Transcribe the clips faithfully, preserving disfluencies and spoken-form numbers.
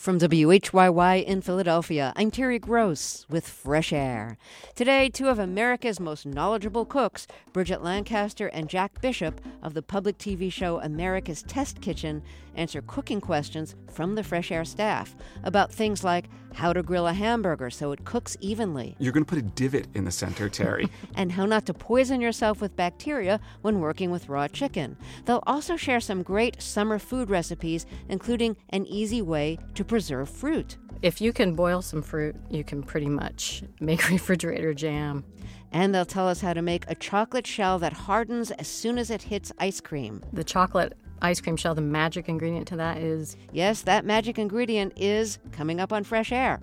From W H Y Y in Philadelphia, I'm Terry Gross with Fresh Air. Today, two of America's most knowledgeable cooks, Bridget Lancaster and Jack Bishop of the public T V show America's Test Kitchen, answer cooking questions from the Fresh Air staff about things like how to grill a hamburger so it cooks evenly. You're going to put a divot in the center, Terry. And how not to poison yourself with bacteria when working with raw chicken. They'll also share some great summer food recipes, including an easy way to preserve fruit. If you can boil some fruit, you can pretty much make refrigerator jam. And they'll tell us how to make a chocolate shell that hardens as soon as it hits ice cream. The chocolate ice cream shell, the magic ingredient to that is... Yes, that magic ingredient is coming up on Fresh Air.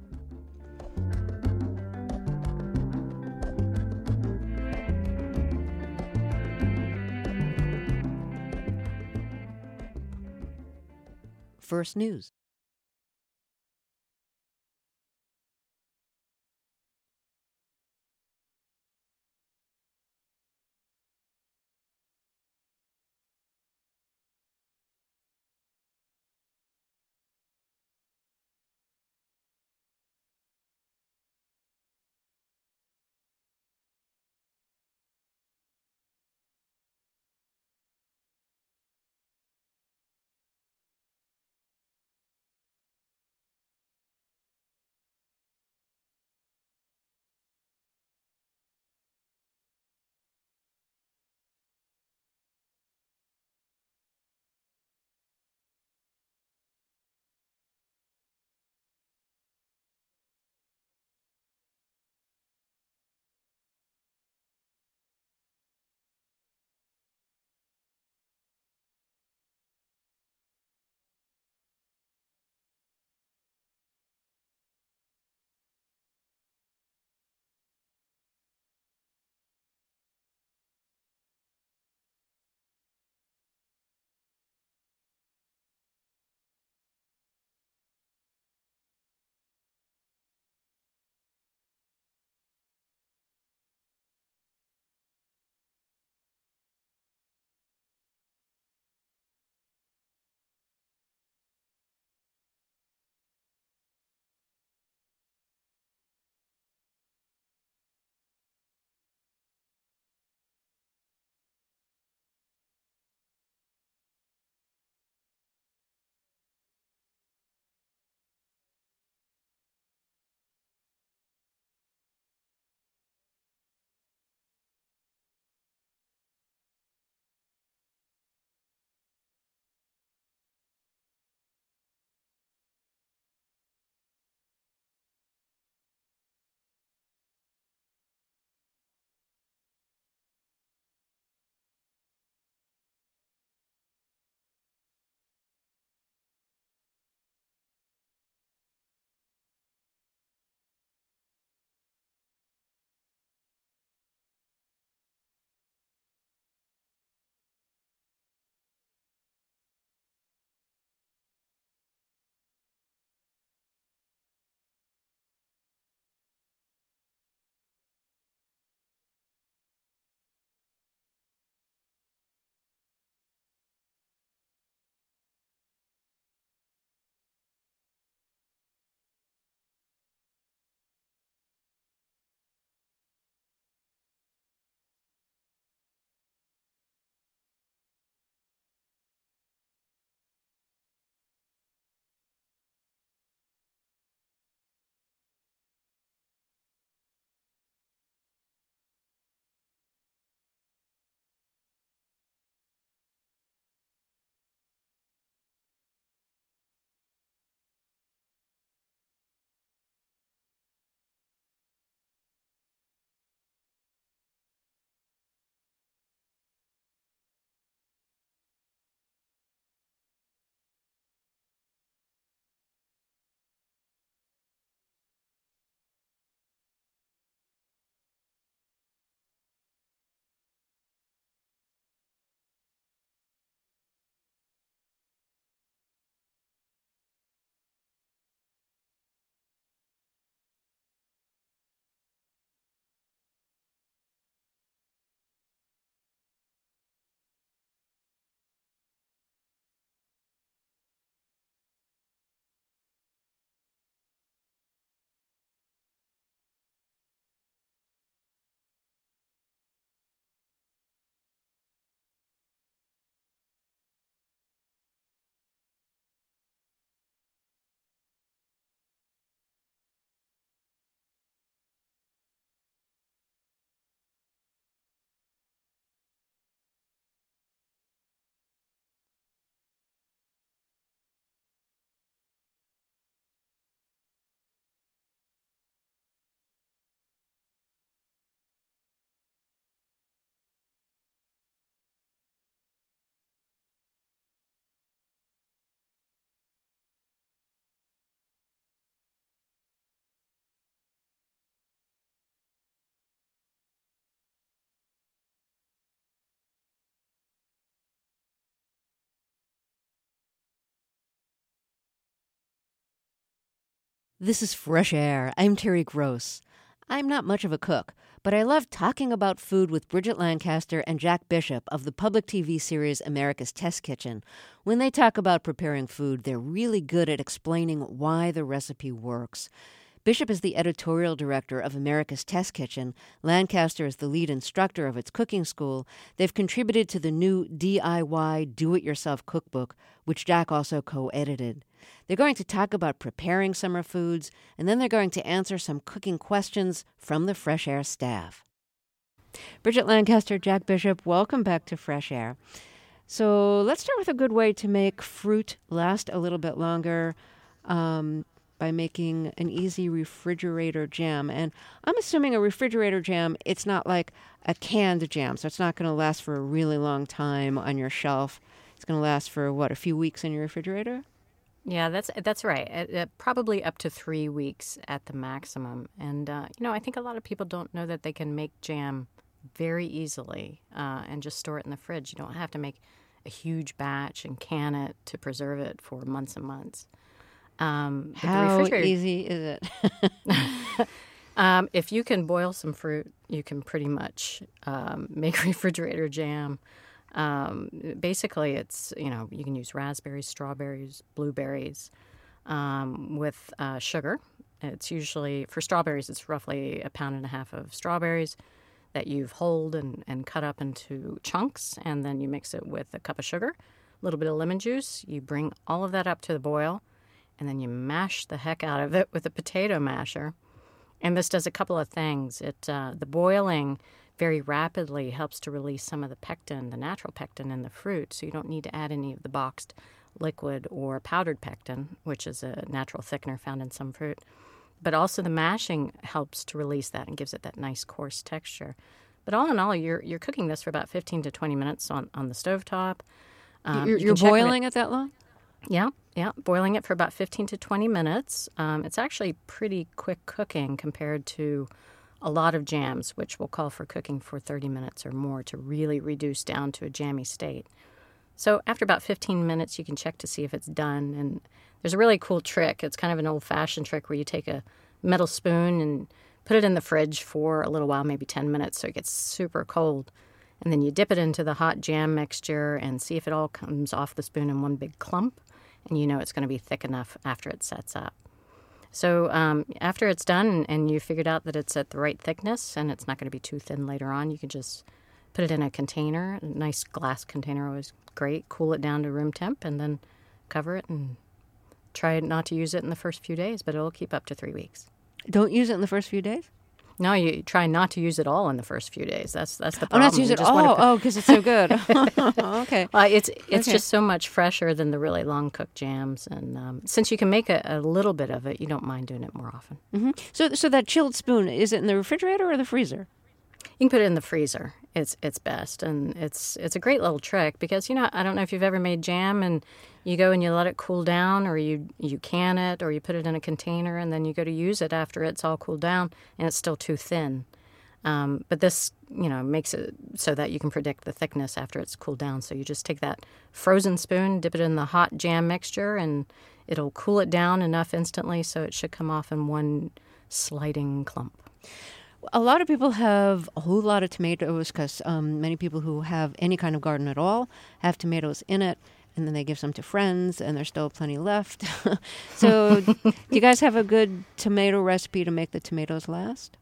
First News. This is Fresh Air. I'm Terry Gross. I'm not much of a cook, but I love talking about food with Bridget Lancaster and Jack Bishop of the public T V series America's Test Kitchen. When they talk about preparing food, they're really good at explaining why the recipe works. Bishop is the editorial director of America's Test Kitchen. Lancaster is the lead instructor of its cooking school. They've contributed to the new D I Y Do-It-Yourself cookbook, which Jack also co-edited. They're going to talk about preparing summer foods, and then they're going to answer some cooking questions from the Fresh Air staff. Bridget Lancaster, Jack Bishop, welcome back to Fresh Air. So let's start with a good way to make fruit last a little bit longer. Um... by making an easy refrigerator jam. And I'm assuming a refrigerator jam, it's not like a canned jam, so it's not going to last for a really long time on your shelf. It's going to last for, what, a few weeks in your refrigerator? Yeah, that's that's right. Uh, uh, probably up to three weeks at the maximum. And, uh, you know, I think a lot of people don't know that they can make jam very easily uh, and just store it in the fridge. You don't have to make a huge batch and can it to preserve it for months and months. Um, How easy is it? um, if you can boil some fruit, you can pretty much um, make refrigerator jam. Um, basically, it's, you know, you can use raspberries, strawberries, blueberries um, with uh, sugar. It's usually, for strawberries, it's roughly a pound and a half of strawberries that you've hulled and, and cut up into chunks, and then you mix it with a cup of sugar, a little bit of lemon juice. You bring all of that up to the boil, and then you mash the heck out of it with a potato masher. And this does a couple of things. It uh, the boiling very rapidly helps to release some of the pectin, the natural pectin in the fruit, so you don't need to add any of the boxed liquid or powdered pectin, which is a natural thickener found in some fruit. But also the mashing helps to release that and gives it that nice coarse texture. But all in all, you're you're cooking this for about fifteen to twenty minutes on, on the stovetop. Um, you're you're boiling it that long? Yeah, yeah, boiling it for about fifteen to twenty minutes. Um, it's actually pretty quick cooking compared to a lot of jams, which will call for cooking for thirty minutes or more to really reduce down to a jammy state. So after about fifteen minutes, you can check to see if it's done. And there's a really cool trick. It's kind of an old-fashioned trick where you take a metal spoon and put it in the fridge for a little while, maybe ten minutes, so it gets super cold. And then you dip it into the hot jam mixture and see if it all comes off the spoon in one big clump. And you know it's going to be thick enough after it sets up. So um, after it's done and you figured out that it's at the right thickness and it's not going to be too thin later on, you can just put it in a container, a nice glass container, always great, cool it down to room temp, and then cover it and try not to use it in the first few days, but it'll keep up to three weeks. Don't use it in the first few days? No, you try not to use it all in the first few days. That's that's the Oh, problem. not to use You it just all? wanna put- Oh, because it's so good. Okay. Uh, it's it's Okay. just so much fresher than the really long cooked jams, and um, since you can make a, a little bit of it, you don't mind doing it more often. hmm So, so that chilled spoon, is it in the refrigerator or the freezer? You can put it in the freezer. It's it's best, and it's it's a great little trick because, you know, I don't know if you've ever made jam and you go and you let it cool down, or you you can it, or you put it in a container, and then you go to use it after it's all cooled down, and it's still too thin. Um, but this, you know, makes it so that you can predict the thickness after it's cooled down. So you just take that frozen spoon, dip it in the hot jam mixture, and it'll cool it down enough instantly so it should come off in one sliding clump. A lot of people have a whole lot of tomatoes because um, many people who have any kind of garden at all have tomatoes in it, and then they give some to friends, and there's still plenty left. So do you guys have a good tomato recipe to make the tomatoes last?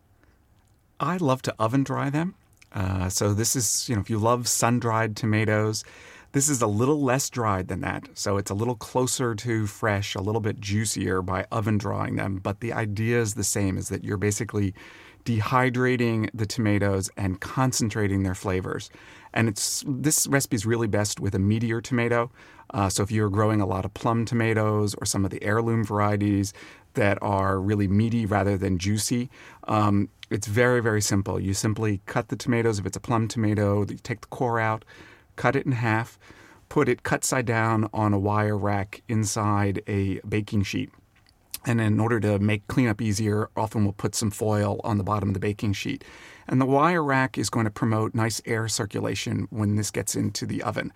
I love to oven dry them. Uh, so this is, you know, if you love sun-dried tomatoes, this is a little less dried than that. So it's a little closer to fresh, a little bit juicier by oven drying them. But the idea is the same, is that you're basically dehydrating the tomatoes and concentrating their flavors. And it's this recipe is really best with a meatier tomato. Uh, so if you're growing a lot of plum tomatoes or some of the heirloom varieties that are really meaty rather than juicy, um, it's very, very simple. You simply cut the tomatoes. If it's a plum tomato, you take the core out, cut it in half, put it cut side down on a wire rack inside a baking sheet. And in order to make cleanup easier, often we'll put some foil on the bottom of the baking sheet. And the wire rack is going to promote nice air circulation when this gets into the oven.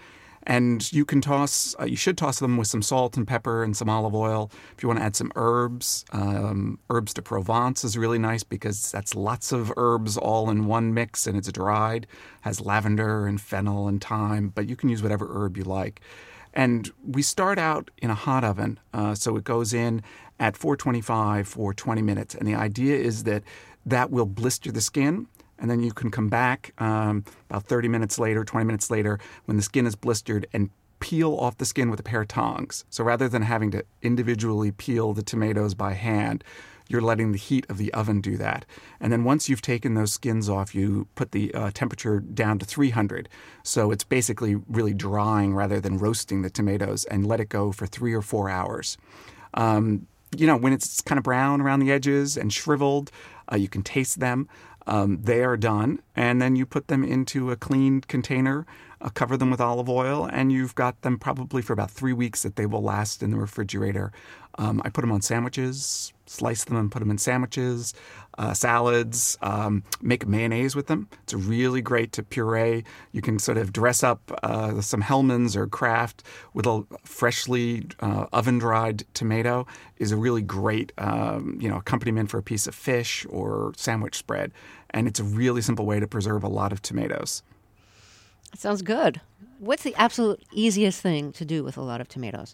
And you can toss, uh, you should toss them with some salt and pepper and some olive oil. If you want to add some herbs, um, herbs de Provence is really nice because that's lots of herbs all in one mix and it's dried. Has lavender and fennel and thyme, but you can use whatever herb you like. And we start out in a hot oven, uh, so it goes in at four twenty-five for twenty minutes. And the idea is that that will blister the skin. And then you can come back um, about thirty minutes later, twenty minutes later, when the skin is blistered, and peel off the skin with a pair of tongs. So rather than having to individually peel the tomatoes by hand, you're letting the heat of the oven do that. And then once you've taken those skins off, you put the uh, temperature down to three hundred. So it's basically really drying rather than roasting the tomatoes, and let it go for three or four hours. Um, you know, when it's kind of brown around the edges and shriveled, uh, you can taste them. Um, they are done, and then you put them into a clean container, uh, cover them with olive oil, and you've got them probably for about three weeks that they will last in the refrigerator. Um, I put them on sandwiches, slice them and put them in sandwiches, uh, salads, um, make mayonnaise with them. It's really great to puree. You can sort of dress up uh, some Hellmann's or Kraft with a freshly uh, oven-dried tomato is a really great um, you know, accompaniment for a piece of fish or sandwich spread. And it's a really simple way to preserve a lot of tomatoes. That sounds good. What's the absolute easiest thing to do with a lot of tomatoes?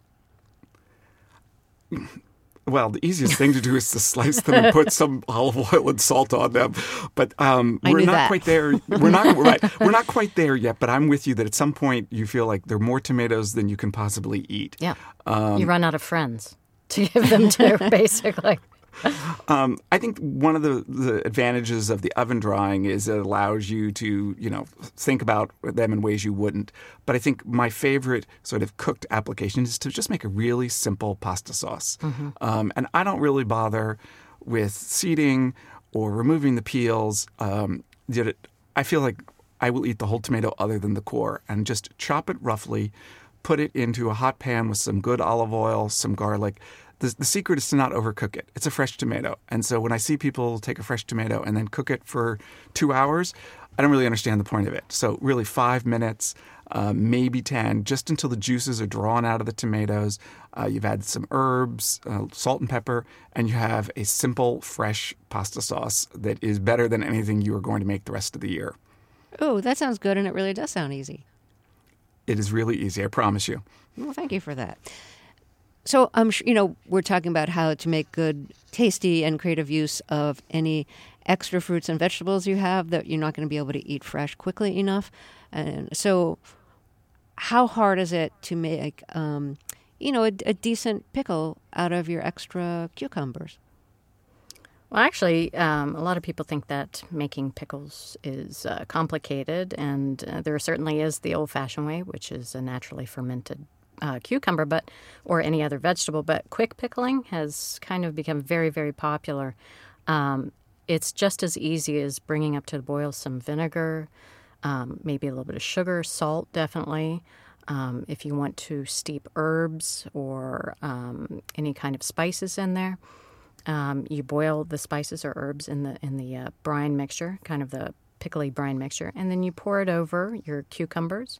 Well, the easiest thing to do is to slice them and put some olive oil and salt on them. But um, I we're knew not that. quite there. We're not right. We're not quite there yet. But I'm with you that at some point you feel like there are more tomatoes than you can possibly eat. Yeah. Um, you run out of friends to give them to, basically. Um, I think one of the, the advantages of the oven drying is it allows you to, you know, think about them in ways you wouldn't. But I think my favorite sort of cooked application is to just make a really simple pasta sauce. Mm-hmm. Um, and I don't really bother with seeding or removing the peels. Um, I feel like I will eat the whole tomato other than the core and just chop it roughly, put it into a hot pan with some good olive oil, some garlic. The, the secret is to not overcook it. It's a fresh tomato. And so when I see people take a fresh tomato and then cook it for two hours, I don't really understand the point of it. So really five minutes, uh, maybe ten, just until the juices are drawn out of the tomatoes. Uh, you've added some herbs, uh, salt and pepper, and you have a simple, fresh pasta sauce that is better than anything you are going to make the rest of the year. Oh, that sounds good, and it really does sound easy. It is really easy, I promise you. Well, thank you for that. So, um, you know, we're talking about how to make good, tasty, and creative use of any extra fruits and vegetables you have that you're not going to be able to eat fresh quickly enough. And so how hard is it to make, um, you know, a, a decent pickle out of your extra cucumbers? Well, actually, um, a lot of people think that making pickles is uh, complicated, and uh, there certainly is the old-fashioned way, which is a naturally fermented Uh, cucumber, but or any other vegetable. But quick pickling has kind of become very, very popular. Um, it's just as easy as bringing up to the boil some vinegar, um, maybe a little bit of sugar, salt, definitely. Um, if you want to steep herbs or um, any kind of spices in there, um, you boil the spices or herbs in the in the uh, brine mixture, kind of the pickly brine mixture, and then you pour it over your cucumbers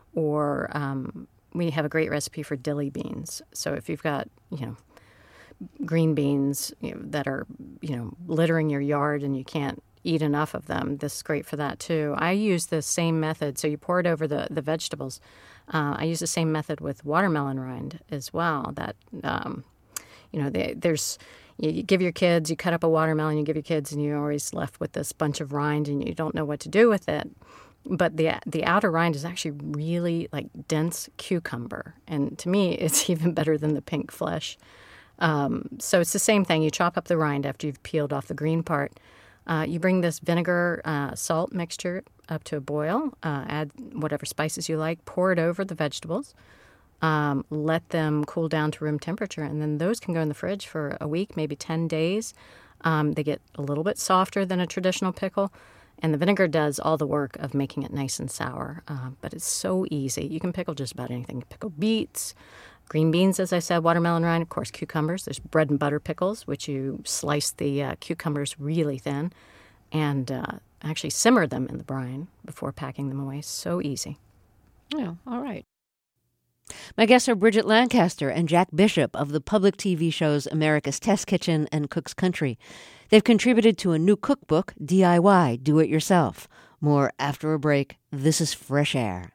or um, we have a great recipe for dilly beans. So if you've got, you know, green beans you know, that are, you know, littering your yard and you can't eat enough of them, this is great for that too. I use the same method. So you pour it over the, the vegetables. Uh, I use the same method with watermelon rind as well. That, um, you know, they, there's, you, you give your kids, you cut up a watermelon, you give your kids, and you're always left with this bunch of rind and you don't know what to do with it. But the the outer rind is actually really like dense cucumber. And to me, it's even better than the pink flesh. Um, so it's the same thing. You chop up the rind after you've peeled off the green part. Uh, you bring this vinegar, uh, salt mixture up to a boil. Uh, add whatever spices you like. Pour it over the vegetables. Um, let them cool down to room temperature. And then those can go in the fridge for a week, maybe ten days. Um, they get a little bit softer than a traditional pickle. And the vinegar does all the work of making it nice and sour. Uh, but it's so easy. You can pickle just about anything. You can pickle beets, green beans, as I said, watermelon rind, of course, cucumbers. There's bread and butter pickles, which you slice the uh, cucumbers really thin and uh, actually simmer them in the brine before packing them away. So easy. Yeah, all right. My guests are Bridget Lancaster and Jack Bishop of the public T V shows America's Test Kitchen and Cook's Country. They've contributed to a new cookbook, D I Y, Do It Yourself. More after a break. This is Fresh Air.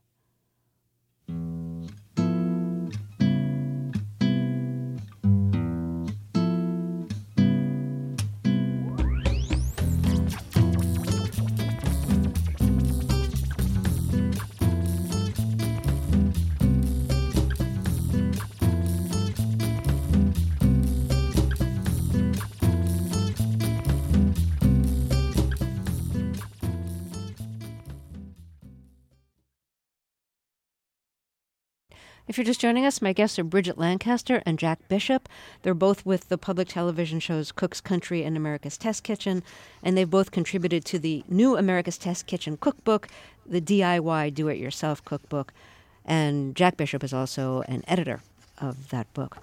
If you're just joining us, my guests are Bridget Lancaster and Jack Bishop. They're both with the public television shows Cook's Country and America's Test Kitchen, and they've both contributed to the new America's Test Kitchen cookbook, the D I Y Do-It-Yourself cookbook, and Jack Bishop is also an editor of that book.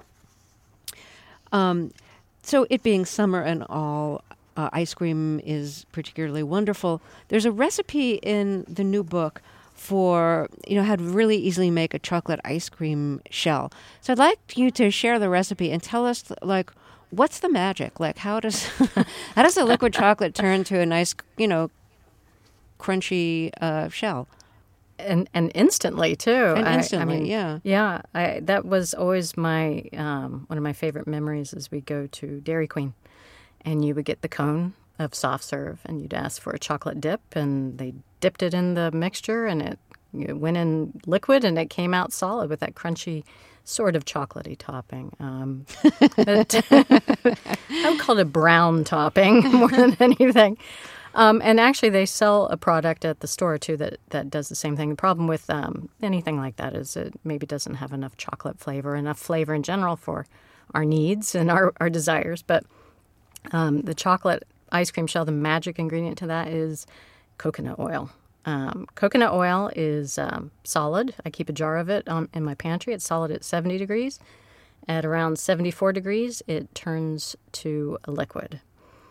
Um, so it being summer and all, uh, ice cream is particularly wonderful. There's a recipe in the new book for, you know, how to really easily make a chocolate ice cream shell. So I'd like you to share the recipe and tell us, like, what's the magic? Like, how does how does the liquid chocolate turn to a nice, you know, crunchy uh, shell? And and instantly too. And I- instantly, I mean, yeah. yeah. I, that was always my um, one of my favorite memories. Is we go to Dairy Queen, and you would get the cone of soft serve, and you'd ask for a chocolate dip, and they dipped it in the mixture, and it, it went in liquid, and it came out solid with that crunchy, sort of chocolatey topping. Um, but I would call it a brown topping more than anything. Um, and actually, they sell a product at the store, too, that, that does the same thing. The problem with um, anything like that is it maybe doesn't have enough chocolate flavor, enough flavor in general for our needs and our, our desires. But um, the chocolate ice cream shell, the magic ingredient to that is coconut oil. Um, coconut oil is um, solid. I keep a jar of it um, in my pantry. It's solid at seventy degrees. At around seventy-four degrees, it turns to a liquid.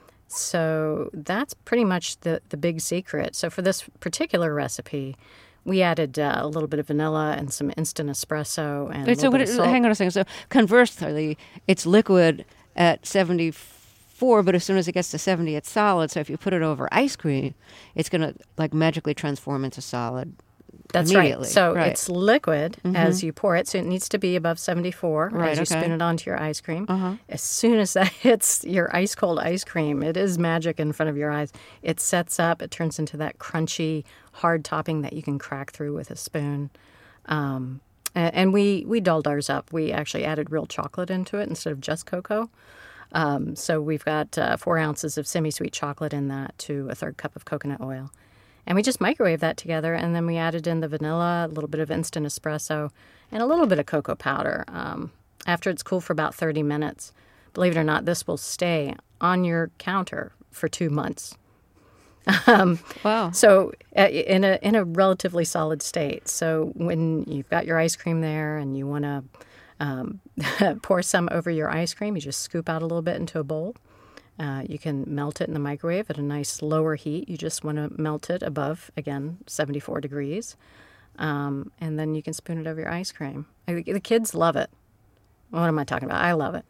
So that's pretty much the, the big secret. So for this particular recipe, we added uh, a little bit of vanilla and some instant espresso and Wait, a so little what, bit of salt. hang on a second. So conversely, it's liquid at seventy-four, but as soon as it gets to seventy, it's solid. So if you put it over ice cream, it's going to like magically transform into solid. That's right. immediately. So Right. it's liquid as you pour it. So it needs to be above seventy-four Right, as you okay. spoon it onto your ice cream. Uh-huh. As soon as that hits your ice cold ice cream, it is magic in front of your eyes. It sets up. It turns into that crunchy, hard topping that you can crack through with a spoon. Um, and, and we we dolled ours up. We actually added real chocolate into it instead of just cocoa. Um, so we've got uh, four ounces of semi-sweet chocolate in that to a third cup of coconut oil. And we just microwave that together, and then we added in the vanilla, a little bit of instant espresso, and a little bit of cocoa powder. Um, after it's cooled for about thirty minutes, believe it or not, this will stay on your counter for two months. Um, Wow. so uh, in a in a relatively solid state. So when you've got your ice cream there and you want to um, pour some over your ice cream, you just scoop out a little bit into a bowl. Uh, you can melt it in the microwave at a nice lower heat. You just want to melt it above, again, seventy-four degrees. Um, and then you can spoon it over your ice cream. I, the kids love it. What am I talking about? I love it.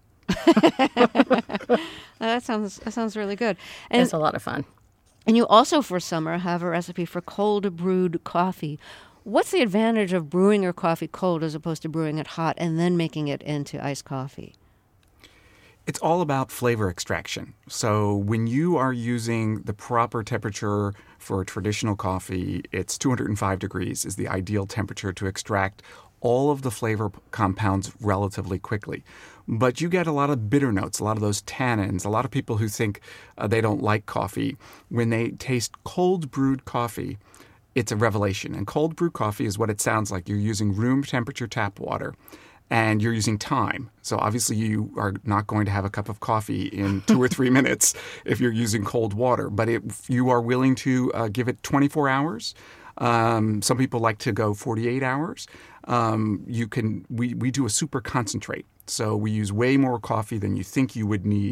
Uh, that sounds that sounds really good. And It's a lot of fun. and you also for summer have a recipe for cold brewed coffee. What's the advantage of brewing your coffee cold as opposed to brewing it hot and then making it into iced coffee? It's all about flavor extraction. So when you are using the proper temperature for a traditional coffee, it's two hundred five degrees is the ideal temperature to extract all of the flavor compounds relatively quickly. But you get a lot of bitter notes, a lot of those tannins. A lot of people who think uh, they don't like coffee, when they taste cold brewed coffee, it's a revelation. And cold brew coffee is what it sounds like. You're using room temperature tap water. And you're using time. So obviously you are not going to have a cup of coffee in two or three minutes if you're using cold water. But if you are willing to uh, give it twenty-four hours, um, some people like to go forty-eight hours, um, you can. We, we do a super concentrate. So we use way more coffee than you think you would need.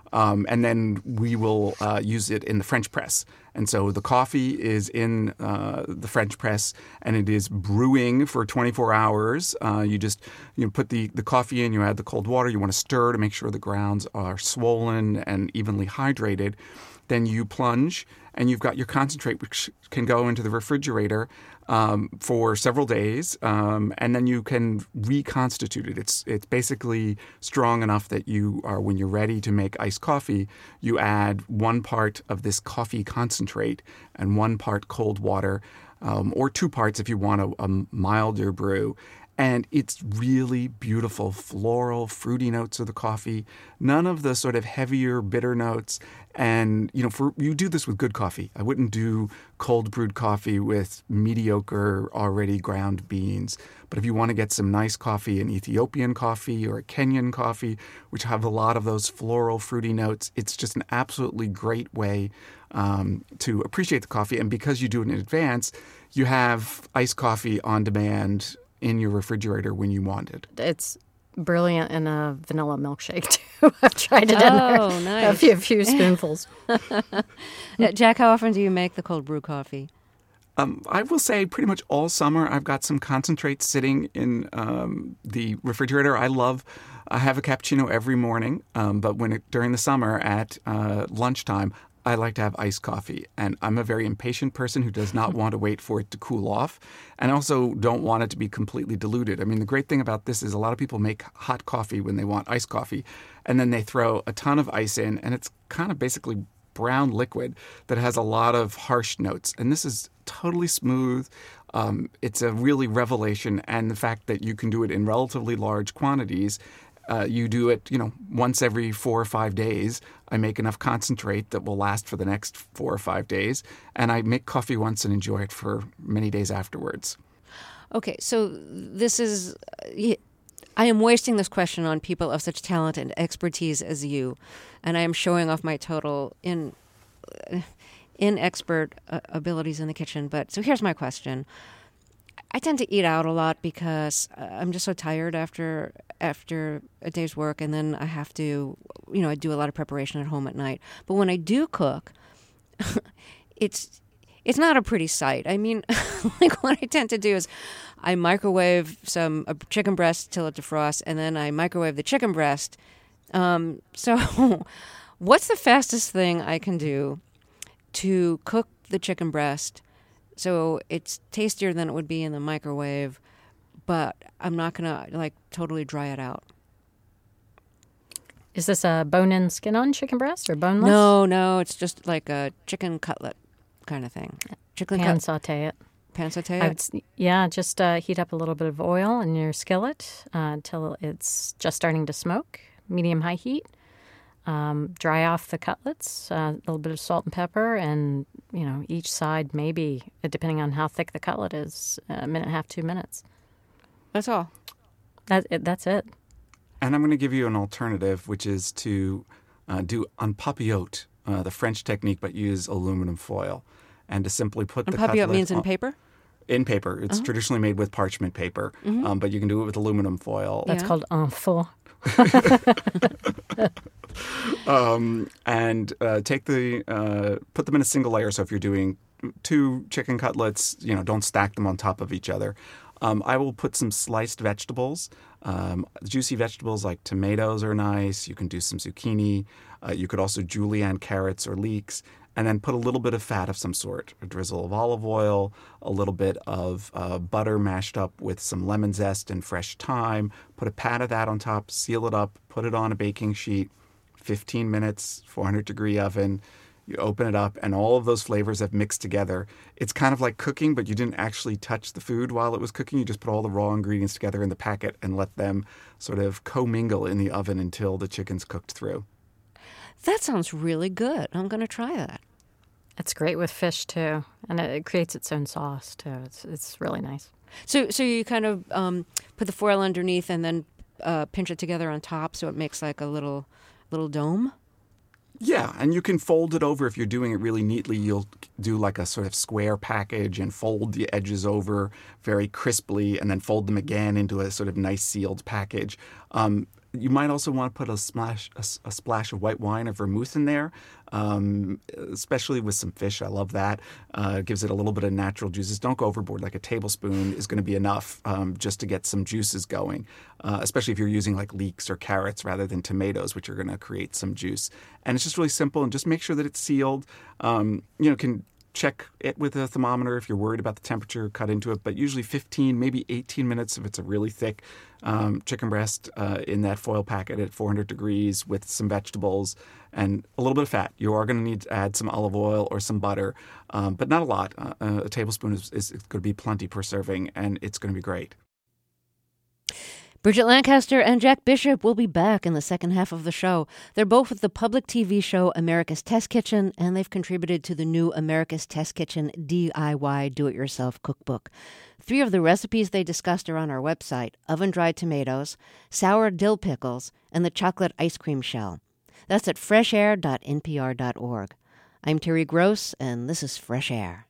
Um, and then we will uh, use it in the French press. And so the coffee is in uh, the French press, and it is brewing for twenty-four hours. Uh, you just you know, put the, the coffee in, you add the cold water, you want to stir to make sure the grounds are swollen and evenly hydrated. Then you plunge, and you've got your concentrate, which can go into the refrigerator um, for several days, um, and then you can reconstitute it. It's it's basically strong enough that you are, when you're ready to make iced coffee, you add one part of this coffee concentrate and one part cold water, um, or two parts if you want a, a milder brew. And it's really beautiful, floral, fruity notes of the coffee. None of the sort of heavier, bitter notes. And, you know, for you do this with good coffee. I wouldn't do cold brewed coffee with mediocre, already ground beans. But if you want to get some nice coffee, an Ethiopian coffee or a Kenyan coffee, which have a lot of those floral, fruity notes, it's just an absolutely great way um, to appreciate the coffee. And because you do it in advance, you have iced coffee on demand in your refrigerator when you want it. It's brilliant in a vanilla milkshake, too. I've tried it in Oh, there. nice. A few, a few spoonfuls. Uh, Jack, how often do you make the cold brew coffee? Um, I will say pretty much all summer I've got some concentrate sitting in um, the refrigerator. I love, I have a cappuccino every morning, um, but when it, during the summer at uh, lunchtime, I like to have iced coffee, and I'm a very impatient person who does not want to wait for it to cool off, and also don't want it to be completely diluted. I mean, the great thing about this is a lot of people make hot coffee when they want iced coffee, and then they throw a ton of ice in, and it's kind of basically brown liquid that has a lot of harsh notes. And this is totally smooth. Um, it's a really revelation, and the fact that you can do it in relatively large quantities. Uh, you do it, you know, once every four or five days. I make enough concentrate that will last for the next four or five days. And I make coffee once and enjoy it for many days afterwards. Okay, so this is... I am wasting this question on people of such talent and expertise as you, and I am showing off my total in inexpert uh, abilities in the kitchen. But so here's my question. I tend to eat out a lot because I'm just so tired after after a day's work, and then I have to, you know, I do a lot of preparation at home at night. But when I do cook, it's it's not a pretty sight. I mean, like what I tend to do is I microwave some a chicken breast till it defrosts, and then I microwave the chicken breast. Um, so what's the fastest thing I can do to cook the chicken breast so it's tastier than it would be in the microwave, but I'm not going to, like, totally dry it out? Is this a bone-in, skin-on chicken breast or boneless? No, no, it's just like a chicken cutlet kind of thing. Chicken Pan cut- saute it. Pan saute I it? would, s- yeah, just uh, heat up a little bit of oil in your skillet uh, until it's just starting to smoke, medium-high heat. Um, dry off the cutlets, uh, a little bit of salt and pepper, and, you know, each side maybe, uh, depending on how thick the cutlet is, a minute and a half, two minutes. That's all. That, it, that's it. And I'm going to give you an alternative, which is to uh, do en papillote, uh, the French technique, but use aluminum foil. And to simply put And the papillote cutlet means in on- paper? In paper. It's traditionally made with parchment paper, Mm-hmm. um, but you can do it with aluminum foil. That's Yeah. called en faux. um, and uh, take the uh, put them in a single layer. So if you're doing two chicken cutlets, you know, don't stack them on top of each other. Um, I will put some sliced vegetables. Um, juicy vegetables like tomatoes are nice. You can do some zucchini. Uh, you could also julienne carrots or leeks. And then put a little bit of fat of some sort, a drizzle of olive oil, a little bit of uh, butter mashed up with some lemon zest and fresh thyme. Put a pat of that on top, seal it up, put it on a baking sheet, fifteen minutes, four hundred degree oven. You open it up, and all of those flavors have mixed together. It's kind of like cooking, but you didn't actually touch the food while it was cooking. You just put all the raw ingredients together in the packet and let them sort of commingle in the oven until the chicken's cooked through. That sounds really good. I'm going to try that. It's great with fish, too. And it, it creates its own sauce, too. It's it's really nice. So so you kind of um, put the foil underneath and then uh, pinch it together on top so it makes like a little little dome? Yeah, and you can fold it over if you're doing it really neatly. You'll do like a sort of square package and fold the edges over very crisply and then fold them again into a sort of nice sealed package. Um, You might also want to put a splash, a, a splash of white wine or vermouth in there, um, especially with some fish. I love that. Uh, it gives it a little bit of natural juices. Don't go overboard. Like a tablespoon is going to be enough um, just to get some juices going, uh, especially if you're using like leeks or carrots rather than tomatoes, which are going to create some juice. And it's just really simple. And just make sure that it's sealed. Um, you know, can check it with a thermometer if you're worried about the temperature, cut into it, but usually fifteen, maybe eighteen minutes if it's a really thick um, chicken breast uh, in that foil packet at four hundred degrees with some vegetables and a little bit of fat. You are going to need to add some olive oil or some butter, um, but not a lot. Uh, a tablespoon is, is going to be plenty per serving, and it's going to be great. Bridget Lancaster and Jack Bishop will be back in the second half of the show. They're both with the public T V show America's Test Kitchen, and they've contributed to the new America's Test Kitchen D I Y Do-It-Yourself cookbook. Three of the recipes they discussed are on our website: oven-dried tomatoes, sour dill pickles, and the chocolate ice cream shell. That's at fresh air dot n p r dot org. I'm Terry Gross, and this is Fresh Air.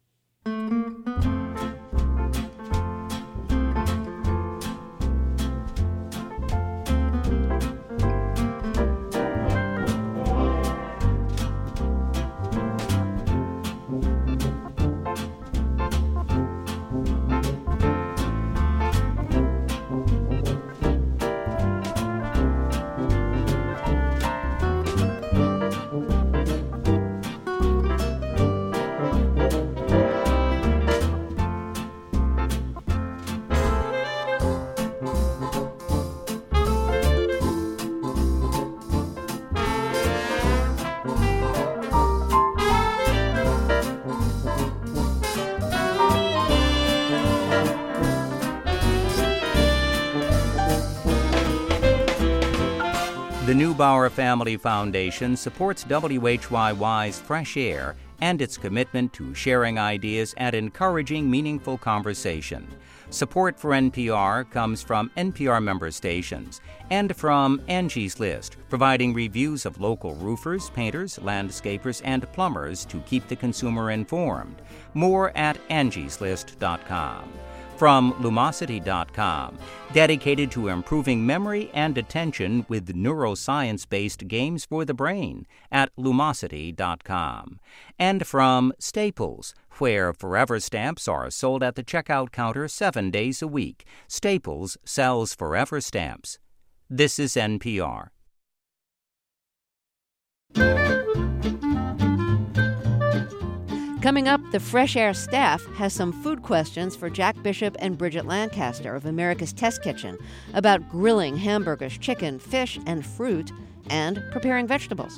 The Neubauer Family Foundation supports W H Y Y's Fresh Air and its commitment to sharing ideas and encouraging meaningful conversation. Support for N P R comes from N P R member stations and from Angie's List, providing reviews of local roofers, painters, landscapers, and plumbers to keep the consumer informed. More at angies list dot com. From Lumosity dot com, dedicated to improving memory and attention with neuroscience-based games for the brain at Lumosity dot com. And from Staples, where Forever Stamps are sold at the checkout counter seven days a week. Staples sells Forever Stamps. This is N P R. Coming up, the Fresh Air staff has some food questions for Jack Bishop and Bridget Lancaster of America's Test Kitchen about grilling hamburgers, chicken, fish, and fruit, and preparing vegetables.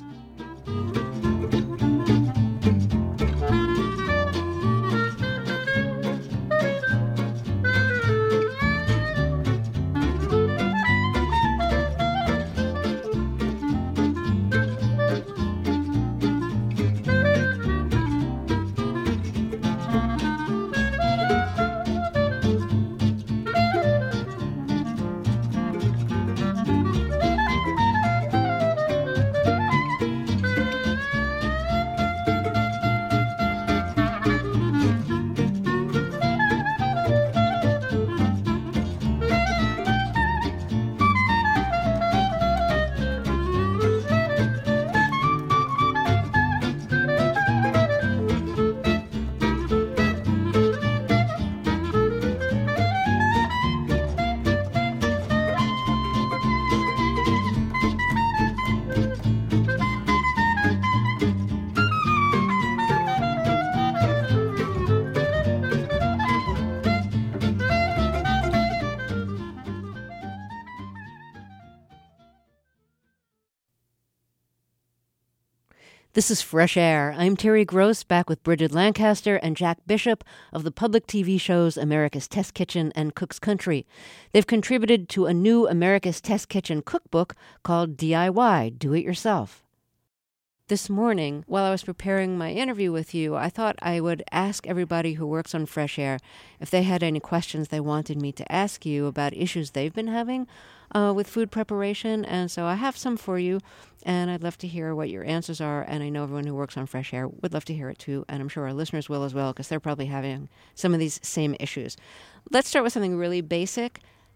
This is Fresh Air. I'm Terry Gross, back with Bridget Lancaster and Jack Bishop of the public T V shows America's Test Kitchen and Cook's Country. They've contributed to a new America's Test Kitchen cookbook called D I Y, Do It Yourself. This morning, while I was preparing my interview with you, I thought I would ask everybody who works on Fresh Air if they had any questions they wanted me to ask you about issues they've been having uh, with food preparation. And so I have some for you, and I'd love to hear what your answers are. And I know everyone who works on Fresh Air would love to hear it too, and I'm sure our listeners will as well, because they're probably having some of these same issues. Let's start with something really basic.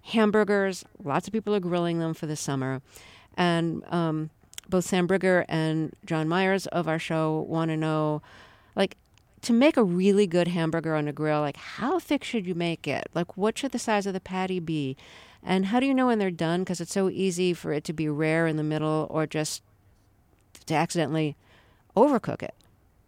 hamburgers. Lots of people are grilling them for the summer. And um, both Sam Brigger and John Myers of our show want to know, like, to make a really good hamburger on a grill, like, how thick should you make it? Like, what should the size of the patty be? And how do you know when they're done? Because it's so easy for it to be rare in the middle or just to accidentally overcook it.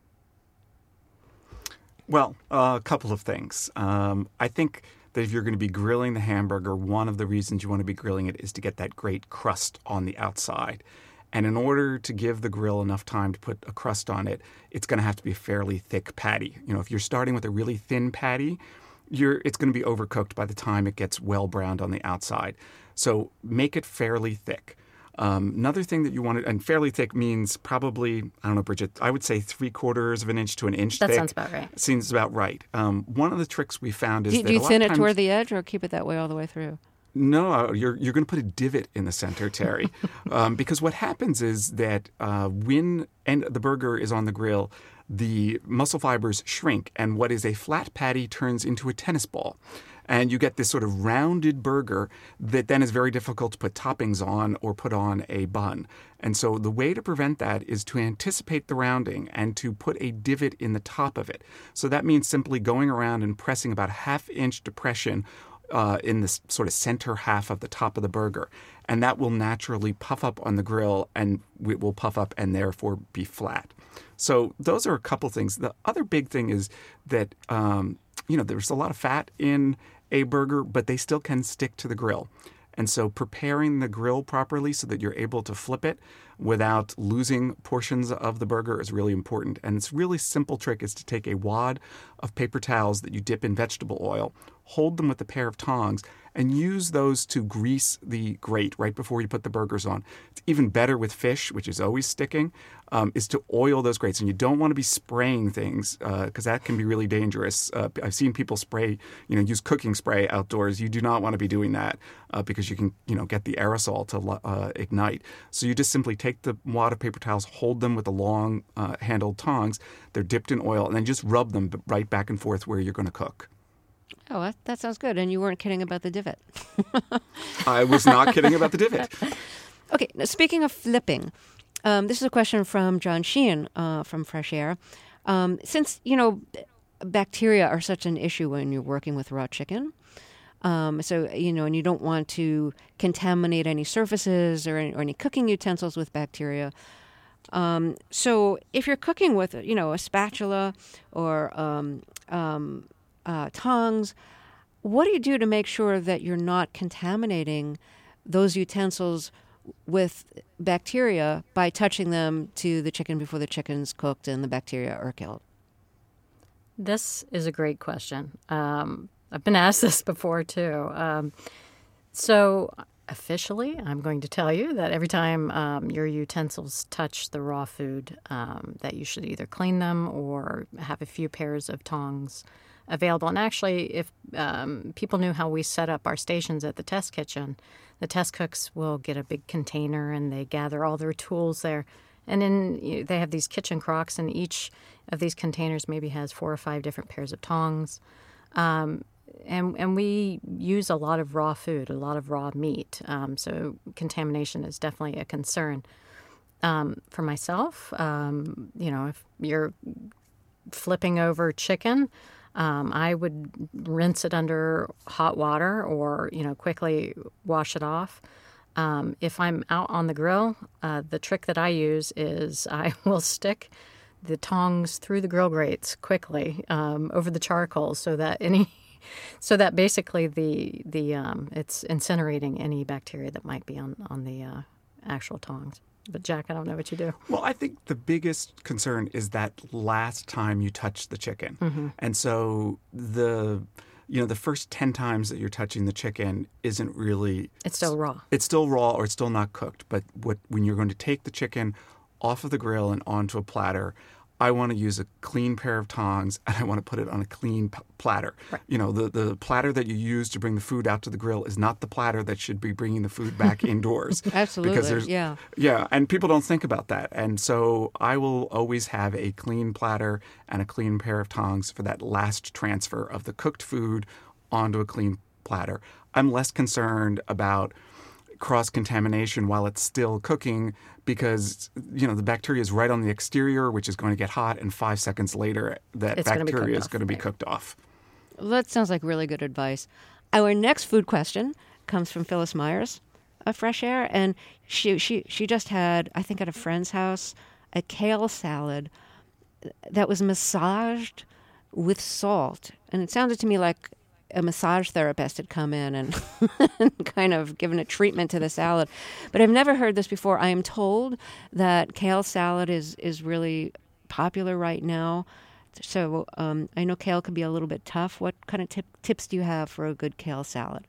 Well, uh, a couple of things. Um, I think that if you're going to be grilling the hamburger, one of the reasons you want to be grilling it is to get that great crust on the outside. And in order to give the grill enough time to put a crust on it, it's going to have to be a fairly thick patty. You know, if you're starting with a really thin patty, you're it's going to be overcooked by the time it gets well browned on the outside. So make it fairly thick. Um, another thing that you want to, and fairly thick means probably, I don't know, Bridget, I would say three quarters of an inch to an inch that thick. That sounds about right. Seems about right. Um, one of the tricks we found is do, that do you a lot thin of it times, toward the edge or keep it that way all the way through? No, you're you're going to put a divot in the center, Terry, um, because what happens is that uh, when and the burger is on the grill, the muscle fibers shrink, and what is a flat patty turns into a tennis ball. And you get this sort of rounded burger that then is very difficult to put toppings on or put on a bun. And so the way to prevent that is to anticipate the rounding and to put a divot in the top of it. So that means simply going around and pressing about a half-inch depression uh, in the sort of center half of the top of the burger. And that will naturally puff up on the grill, and it will puff up and therefore be flat. So those are a couple things. The other big thing is that, um, you know, there's a lot of fat in a burger, but they still can stick to the grill. And so preparing the grill properly so that you're able to flip it without losing portions of the burger is really important. And it's a really simple trick is to take a wad of paper towels that you dip in vegetable oil, hold them with a pair of tongs, and use those to grease the grate right before you put the burgers on. It's even better with fish, which is always sticking, um, is to oil those grates. And you don't want to be spraying things because uh, that can be really dangerous. Uh, I've seen people spray, you know, use cooking spray outdoors. You do not want to be doing that uh, because you can, you know, get the aerosol to uh, ignite. So you just simply take the wad of paper towels, hold them with the long uh, handled tongs. They're dipped in oil, and then just rub them right back and forth where you're going to cook. Oh, that, that sounds good. And you weren't kidding about the divot. I was not kidding about the divot. Okay, now speaking of flipping, um, this is a question from John Sheehan uh, from Fresh Air. Um, since, you know, bacteria are such an issue when you're working with raw chicken, um, so, you know, and you don't want to contaminate any surfaces or any, or any cooking utensils with bacteria. Um, so if you're cooking with, you know, a spatula or um, um, uh, tongs, what do you do to make sure that you're not contaminating those utensils with bacteria by touching them to the chicken before the chicken's cooked and the bacteria are killed? This is a great question. Um, I've been asked this before, too. Um, so officially, I'm going to tell you that every time um, your utensils touch the raw food, um, that you should either clean them or have a few pairs of tongs available. And actually, if um, people knew how we set up our stations at the test kitchen, the test cooks will get a big container and they gather all their tools there. And then you know, they have these kitchen crocks, and each of these containers maybe has four or five different pairs of tongs. Um, and and we use a lot of raw food, a lot of raw meat. Um, so contamination is definitely a concern. Um, for myself, um, you know, if you're flipping over chicken, Um, I would rinse it under hot water or, you know, quickly wash it off. Um, if I'm out on the grill, uh, the trick that I use is I will stick the tongs through the grill grates quickly um, over the charcoal so that any, so that basically the the um, it's incinerating any bacteria that might be on on the uh, actual tongs. But Jack, I don't know what you do. Well, I think the biggest concern is that last time you touch the chicken. Mm-hmm. And so the, you know, the first ten times that you're touching the chicken isn't really... It's still raw. It's still raw or it's still not cooked. But what when you're going to take the chicken off of the grill and onto a platter, I want to use a clean pair of tongs and I want to put it on a clean p- platter. Right. You know, the, the platter that you use to bring the food out to the grill is not the platter that should be bringing the food back indoors. Absolutely, because there's, yeah. Yeah, and people don't think about that. And so I will always have a clean platter and a clean pair of tongs for that last transfer of the cooked food onto a clean platter. I'm less concerned about cross-contamination while it's still cooking because, you know, the bacteria is right on the exterior, which is going to get hot, and five seconds later, that It's gonna be bacteria cooked is off, going to be right. cooked off. Well, that sounds like really good advice. Our next food question comes from Phyllis Myers of Fresh Air, and she she she just had, I think, at a friend's house, a kale salad that was massaged with salt, and it sounded to me like a massage therapist had come in and, and kind of given a treatment to the salad. But I've never heard this before. I am told that kale salad is is really popular right now. So um, I know kale can be a little bit tough. What kind of tip, tips do you have for a good kale salad?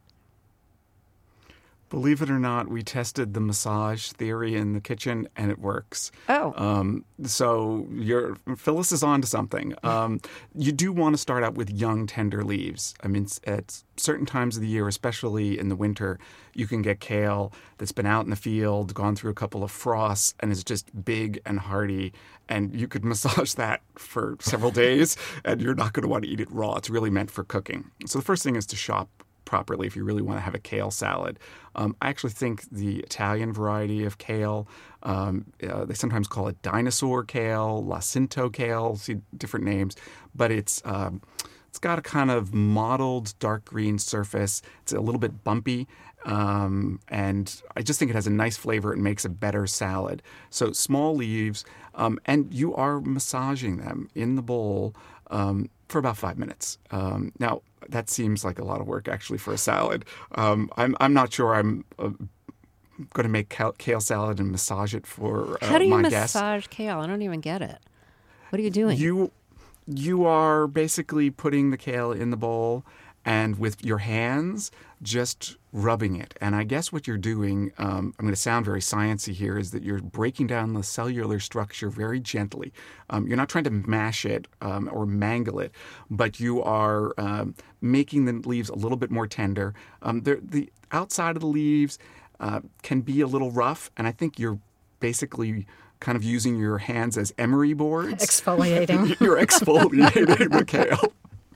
Believe it or not, we tested the massage theory in the kitchen, and it works. Oh. Um, so your Phyllis is on to something. Um, you do want to start out with young, tender leaves. I mean, at certain times of the year, especially in the winter, you can get kale that's been out in the field, gone through a couple of frosts, and is just big and hearty. And you could massage that for several days, and you're not going to want to eat it raw. It's really meant for cooking. So the first thing is to shop properly if you really want to have a kale salad. Um, I actually think the Italian variety of kale, um, uh, they sometimes call it dinosaur kale, Jacinto kale, see different names, but it's um, it's got a kind of mottled dark green surface. It's a little bit bumpy, um, and I just think it has a nice flavor and makes a better salad. So small leaves, um, and you are massaging them in the bowl um, for about five minutes. Um, now, that seems like a lot of work, actually, for a salad. Um, I'm I'm not sure I'm uh, going to make kale, kale salad and massage it for uh, How do you my massage guests. kale? I don't even get it. What are you doing? You you are basically putting the kale in the bowl and with your hands just rubbing it. And I guess what you're doing, um, I'm going to sound very sciencey here, is that you're breaking down the cellular structure very gently. Um, you're not trying to mash it um, or mangle it, but you are um, making the leaves a little bit more tender. Um, the outside of the leaves uh, can be a little rough, and I think you're basically kind of using your hands as emery boards. Exfoliating. You're exfoliating the kale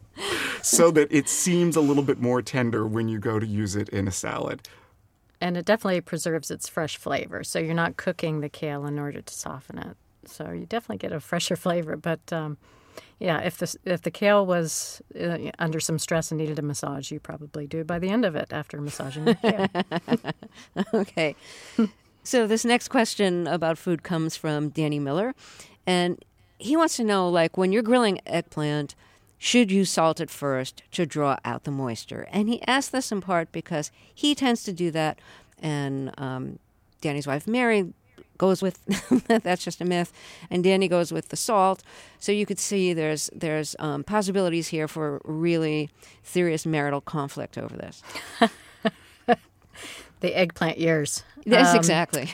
so that it seems a little bit more tender when you go to use it in a salad. And it definitely preserves its fresh flavor. So you're not cooking the kale in order to soften it. So you definitely get a fresher flavor. But um, yeah, if the if the kale was uh, under some stress and needed a massage, you probably do by the end of it after massaging the kale. Okay. So this next question about food comes from Danny Miller, and he wants to know, like, when you're grilling eggplant, should you salt it first to draw out the moisture? And he asked this in part because he tends to do that, and um, Danny's wife, Mary, goes with, that's just a myth, and Danny goes with the salt. So you could see there's there's um, possibilities here for really serious marital conflict over this. The eggplant years. Yes, Um, exactly.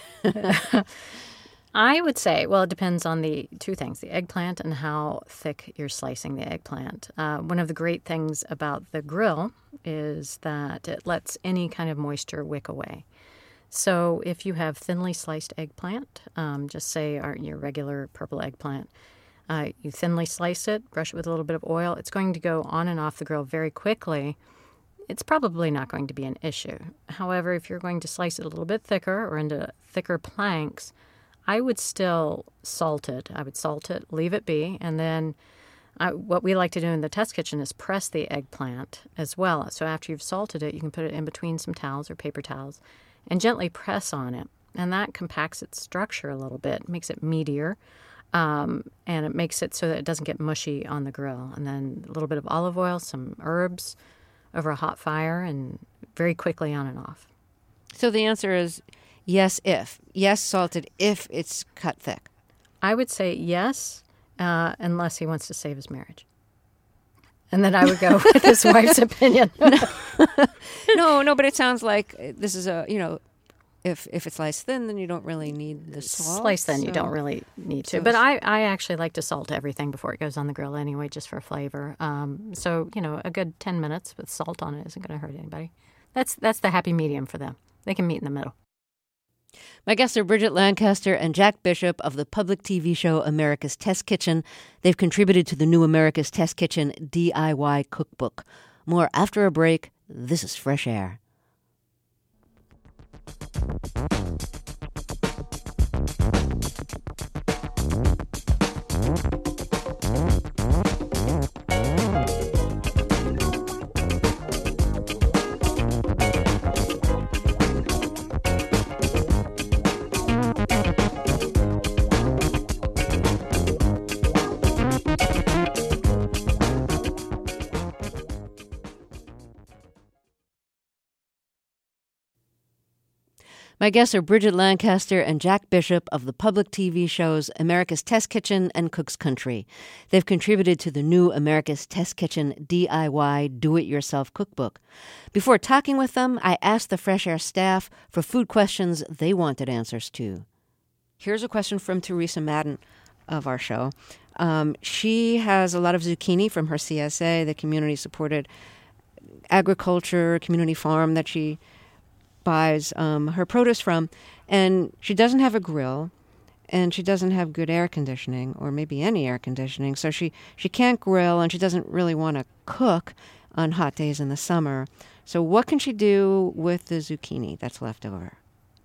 I would say, well, it depends on the two things, the eggplant and how thick you're slicing the eggplant. Uh, one of the great things about the grill is that it lets any kind of moisture wick away. So if you have thinly sliced eggplant, um, just say our, your regular purple eggplant, uh, you thinly slice it, brush it with a little bit of oil. It's going to go on and off the grill very quickly. It's probably not going to be an issue. However, if you're going to slice it a little bit thicker or into thicker planks, I would still salt it. I would salt it, leave it be, and then I, what we like to do in the test kitchen is press the eggplant as well. So after you've salted it, you can put it in between some towels or paper towels and gently press on it. And that compacts its structure a little bit, makes it meatier, um, and it makes it so that it doesn't get mushy on the grill. And then a little bit of olive oil, some herbs over a hot fire, and very quickly on and off. So the answer is yes, if. Yes, salted if it's cut thick. I would say yes, uh, unless he wants to save his marriage. And then I would go with his wife's opinion. No, no, but it sounds like this is a, you know, if if it's sliced thin, then you don't really need the salt. Slice thin, so- you don't really need to. so But it's- I, I actually like to salt everything before it goes on the grill anyway, just for flavor. Um, so, you know, a good ten minutes with salt on it isn't going to hurt anybody. That's that's the happy medium for them. They can meet in the middle. My guests are Bridget Lancaster and Jack Bishop of the public T V show America's Test Kitchen. They've contributed to the new America's Test Kitchen D I Y cookbook. More after a break. This is Fresh Air. My guests are Bridget Lancaster and Jack Bishop of the public T V shows America's Test Kitchen and Cook's Country. They've contributed to the new America's Test Kitchen D I Y Do-It-Yourself cookbook. Before talking with them, I asked the Fresh Air staff for food questions they wanted answers to. Here's a question from Teresa Madden of our show. Um, she has a lot of zucchini from her C S A, the community-supported agriculture community farm that she buys um, her produce from, and she doesn't have a grill, and she doesn't have good air conditioning, or maybe any air conditioning, so she, she can't grill, and she doesn't really want to cook on hot days in the summer. So what can she do with the zucchini that's left over?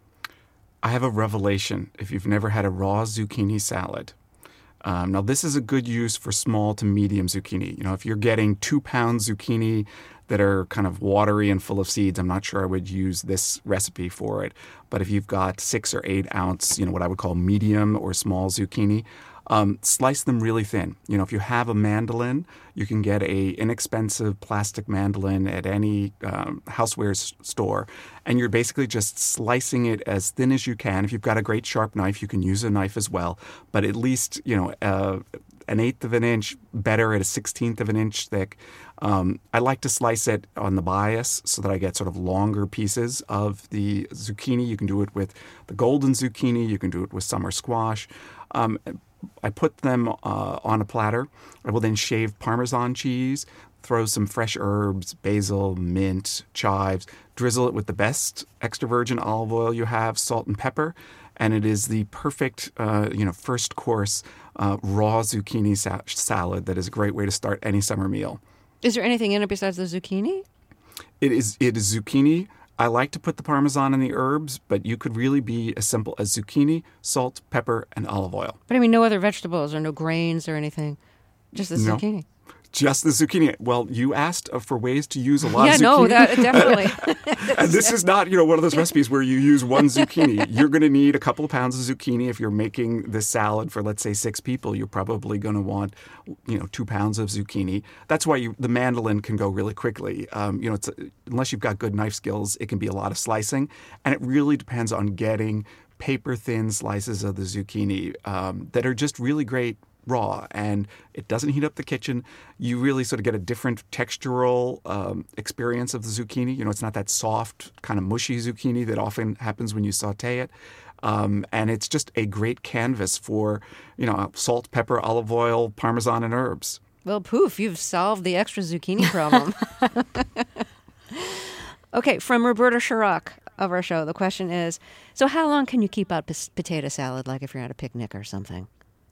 I have a revelation if you've never had a raw zucchini salad. Um, now, this is a good use for small to medium zucchini. You know, if you're getting two-pound zucchini that are kind of watery and full of seeds, I'm not sure I would use this recipe for it. But if you've got six or eight ounce, you know, what I would call medium or small zucchini, um, slice them really thin. You know, if you have a mandolin, you can get a inexpensive plastic mandolin at any um, housewares store, and you're basically just slicing it as thin as you can. If you've got a great sharp knife, you can use a knife as well, but at least, you know, uh, an eighth of an inch, better at a sixteenth of an inch thick. Um, I like to slice it on the bias so that I get sort of longer pieces of the zucchini. You can do it with the golden zucchini. You can do it with summer squash. Um, I put them uh, on a platter. I will then shave Parmesan cheese, throw some fresh herbs, basil, mint, chives, drizzle it with the best extra virgin olive oil you have, salt and pepper, and it is the perfect, uh, you know, first course uh, raw zucchini sa- salad that is a great way to start any summer meal. Is there anything in it besides the zucchini? It is it is zucchini. I like to put the Parmesan and the herbs, but you could really be as simple as zucchini, salt, pepper, and olive oil. But I mean, no other vegetables or no grains or anything, just the No. zucchini. Just the zucchini. Well, you asked for ways to use a lot Yeah, of zucchini. no, that definitely. And this is not, you know, one of those recipes where you use one zucchini. You're going to need a couple of pounds of zucchini. If you're making this salad for, let's say, six people, you're probably going to want, you know, two pounds of zucchini. That's why you, the mandolin can go really quickly. Um, you know, it's, unless you've got good knife skills, it can be a lot of slicing. And it really depends on getting paper-thin slices of the zucchini um, that are just really great raw, and it doesn't heat up the kitchen. You really sort of get a different textural um, experience of the zucchini. You know, it's not that soft, kind of mushy zucchini that often happens when you saute it. Um, and it's just a great canvas for, you know, salt, pepper, olive oil, Parmesan, and herbs. Well, poof, you've solved the extra zucchini problem. Okay, from Roberta Shirok of our show, the question is, so how long can you keep out p- potato salad, like if you're at a picnic or something?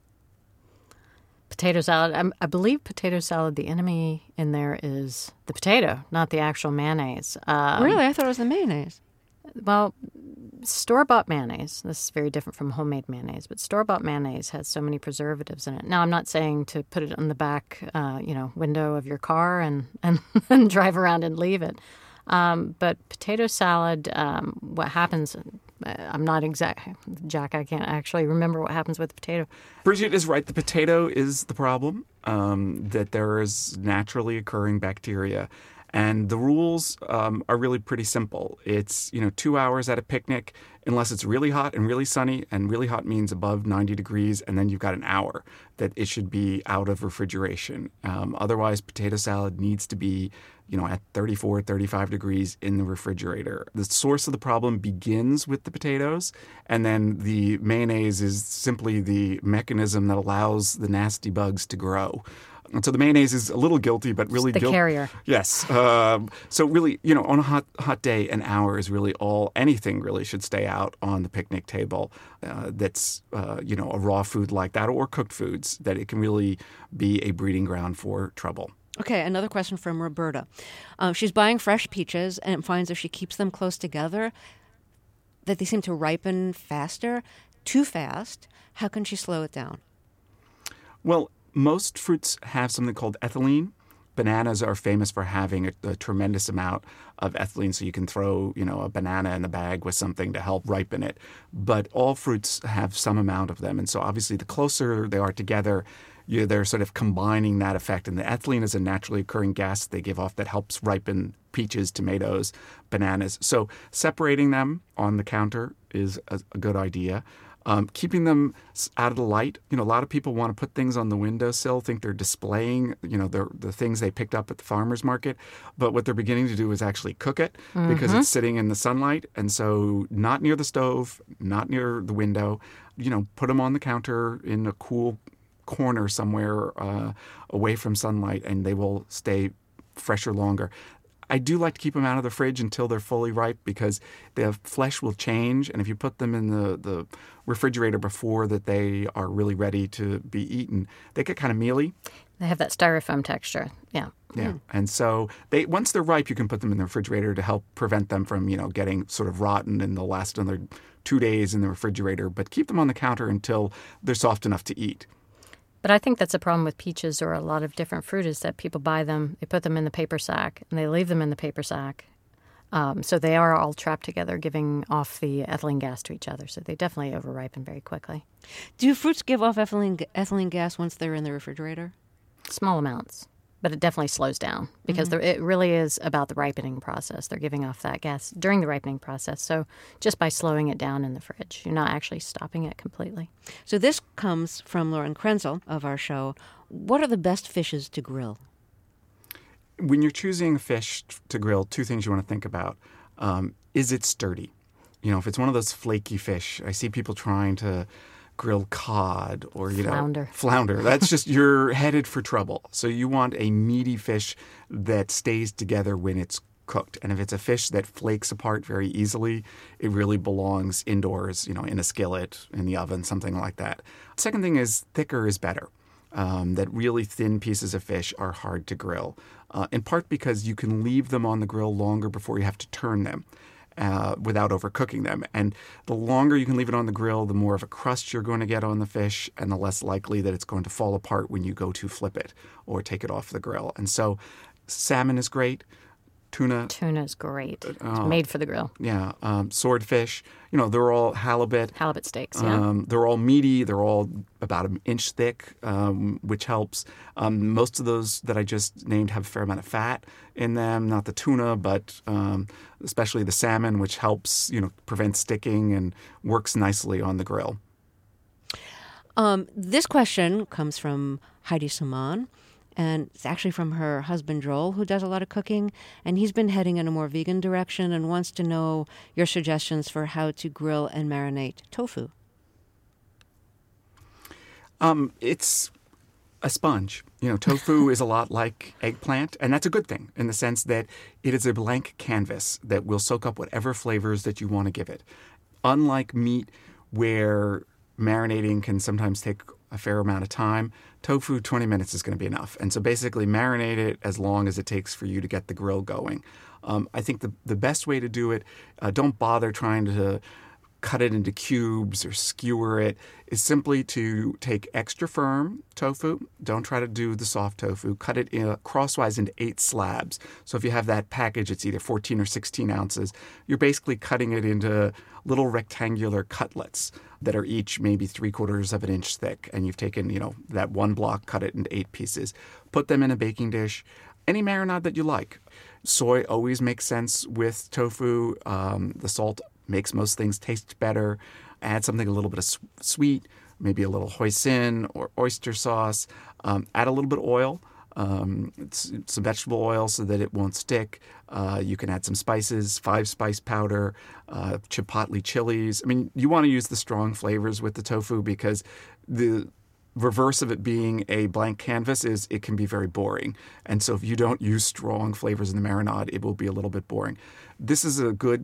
Potato salad. I, I believe potato salad, the enemy in there is the potato, not the actual mayonnaise. Um, Really? I thought it was the mayonnaise. Well, store-bought mayonnaise, this is very different from homemade mayonnaise, but store-bought mayonnaise has so many preservatives in it. Now, I'm not saying to put it on the back, uh, you know, window of your car and, and, and drive around and leave it. Um, but potato salad, um, what happens, I'm not exact, Jack, I can't actually remember what happens with the potato. Bridget is right. The potato is the problem, um, that there is naturally occurring bacteria. And the rules um, are really pretty simple. It's, you know, two hours at a picnic, unless it's really hot and really sunny, and really hot means above ninety degrees, and then you've got an hour that it should be out of refrigeration. Um, otherwise, potato salad needs to be, you know, at thirty-four, thirty-five degrees in the refrigerator. The source of the problem begins with the potatoes, and then the mayonnaise is simply the mechanism that allows the nasty bugs to grow. And so the mayonnaise is a little guilty, but really the guilt- carrier. Yes. Um, so really, you know, on a hot hot day, an hour is really all. Anything really should stay out on the picnic table. Uh, that's uh, you know, a raw food like that, or cooked foods, that it can really be a breeding ground for trouble. Okay, another question from Roberta. Um, she's buying fresh peaches and finds if she keeps them close together, that they seem to ripen faster, too fast. How can she slow it down? Well, most fruits have something called ethylene. Bananas are famous for having a, a tremendous amount of ethylene, so you can throw, you know, a banana in the bag with something to help ripen it. But all fruits have some amount of them, and so obviously the closer they are together, you, they're sort of combining that effect. And the ethylene is a naturally occurring gas they give off that helps ripen peaches, tomatoes, bananas. So separating them on the counter is a, a good idea. Um, keeping them out of the light. You know, a lot of people want to put things on the windowsill, think they're displaying, you know, the the things they picked up at the farmer's market. But what they're beginning to do is actually cook it mm-hmm. because it's sitting in the sunlight. And so not near the stove, not near the window. You know, put them on the counter in a cool corner somewhere uh, away from sunlight, and they will stay fresher longer. I do like to keep them out of the fridge until they're fully ripe because the flesh will change. And if you put them in the, the refrigerator before that they are really ready to be eaten, they get kind of mealy. They have that styrofoam texture. Yeah. Yeah. Mm. And so they once they're ripe, you can put them in the refrigerator to help prevent them from, you know, getting sort of rotten, and they'll last another two days in the refrigerator. But keep them on the counter until they're soft enough to eat. But I think that's a problem with peaches or a lot of different fruit is that people buy them, they put them in the paper sack, and they leave them in the paper sack. Um, so they are all trapped together, giving off the ethylene gas to each other. So they definitely over-ripen very quickly. Do fruits give off ethylene, ethylene gas once they're in the refrigerator? Small amounts. But it definitely slows down because mm-hmm. it really is about the ripening process. They're giving off that gas during the ripening process. So just by slowing it down in the fridge, you're not actually stopping it completely. So this comes from Lauren Krenzel of our show. What are the best fishes to grill? When you're choosing fish to grill, two things you want to think about. Um, is it sturdy? You know, if it's one of those flaky fish, I see people trying to grill cod or, you flounder. know, flounder. That's just, you're headed for trouble. So you want a meaty fish that stays together when it's cooked. And if it's a fish that flakes apart very easily, it really belongs indoors, you know, in a skillet, in the oven, something like that. Second thing is thicker is better. Um, that really thin pieces of fish are hard to grill, uh, in part because you can leave them on the grill longer before you have to turn them. Uh, without overcooking them. And the longer you can leave it on the grill, the more of a crust you're going to get on the fish, and the less likely that it's going to fall apart when you go to flip it or take it off the grill. And so salmon is great. Tuna. Tuna is great. It's uh, made for the grill. Yeah. Um, swordfish. You know, they're all halibut. Halibut steaks, yeah. Um, they're all meaty. They're all about an inch thick, um, which helps. Um, most of those that I just named have a fair amount of fat in them. Not the tuna, but um, especially the salmon, which helps, you know, prevent sticking and works nicely on the grill. Um, this question comes from Heidi Saman. And it's actually from her husband, Joel, who does a lot of cooking. And he's been heading in a more vegan direction and wants to know your suggestions for how to grill and marinate tofu. Um, it's a sponge. You know, tofu is a lot like eggplant, and that's a good thing in the sense that it is a blank canvas that will soak up whatever flavors that you want to give it. Unlike meat, where marinating can sometimes take a fair amount of time, tofu, twenty minutes is going to be enough. And so basically marinate it as long as it takes for you to get the grill going. Um, I think the, the best way to do it, uh, don't bother trying to cut it into cubes or skewer it, is simply to take extra firm tofu. Don't try to do the soft tofu. Cut it in, crosswise into eight slabs. So if you have that package, it's either fourteen or sixteen ounces. You're basically cutting it into little rectangular cutlets that are each maybe three quarters of an inch thick. And you've taken, you know, that one block, cut it into eight pieces. Put them in a baking dish. Any marinade that you like. Soy always makes sense with tofu. Um, the salt makes most things taste better. Add something a little bit of sweet, maybe a little hoisin or oyster sauce. Um, add a little bit of oil, um, some vegetable oil so that it won't stick. Uh, you can add some spices, five spice powder, uh, chipotle chilies. I mean, you want to use the strong flavors with the tofu because the reverse of it being a blank canvas is it can be very boring. And so if you don't use strong flavors in the marinade, it will be a little bit boring. This is a good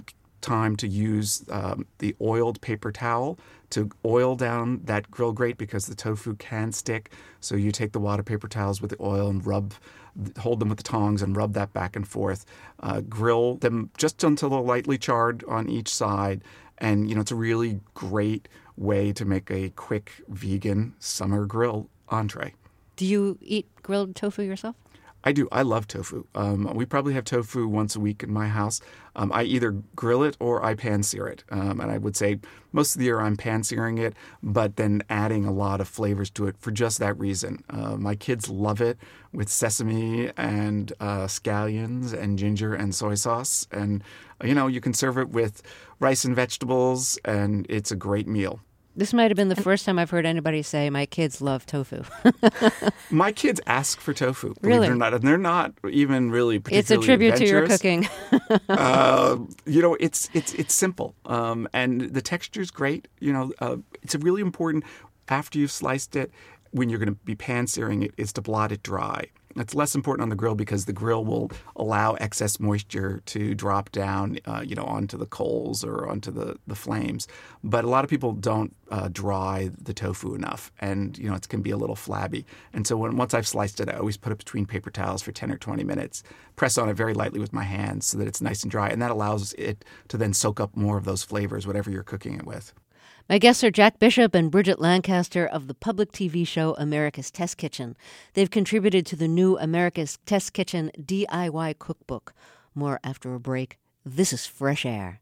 time to use um, the oiled paper towel to oil down that grill grate because the tofu can stick. So you take the water paper towels with the oil and rub, hold them with the tongs and rub that back and forth. Uh, grill them just until they're lightly charred on each side. And, you know, it's a really great way to make a quick vegan summer grill entree. Do you eat grilled tofu yourself? I do. I love tofu. Um, we probably have tofu once a week in my house. Um, I either grill it or I pan-sear it. Um, and I would say most of the year I'm pan-searing it, but then adding a lot of flavors to it for just that reason. Uh, my kids love it with sesame and uh, scallions and ginger and soy sauce. And, you know, you can serve it with rice and vegetables, and it's a great meal. This might have been the first time I've heard anybody say, my kids love tofu. My kids ask for tofu, believe Really? it or not, and they're not even really particularly It's a tribute to your adventurous. cooking. uh, you know, it's it's it's simple, um, and the texture's great. You know, uh, it's really important after you've sliced it, when you're going to be pan-searing it, is to blot it dry. It's less important on the grill because the grill will allow excess moisture to drop down, uh, you know, onto the coals or onto the, the flames. But a lot of people don't uh, dry the tofu enough, and, you know, it can be a little flabby. And so when once I've sliced it, I always put it between paper towels for ten or twenty minutes, press on it very lightly with my hands so that it's nice and dry, and that allows it to then soak up more of those flavors, whatever you're cooking it with. My guests are Jack Bishop and Bridget Lancaster of the public T V show America's Test Kitchen. They've contributed to the new America's Test Kitchen D I Y cookbook. More after a break. This is Fresh Air.